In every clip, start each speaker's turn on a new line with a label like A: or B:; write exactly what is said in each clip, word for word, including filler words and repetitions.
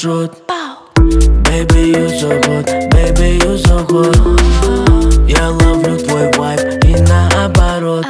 A: headshot. Baby, you so hot, baby, you so hot. Я ловлю твой вайб и наоборот.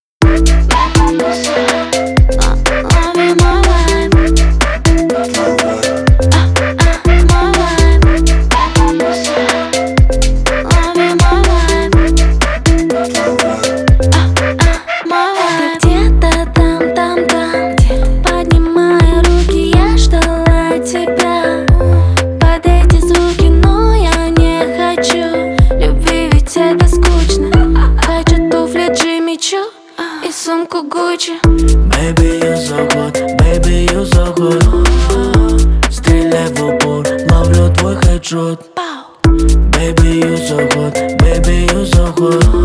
B: И сумку Гуччи.
A: Baby, you so hot, baby, you so hot. Стреляй в упор, ловлю твой headshot. Baby, you so hot, baby, you so hot.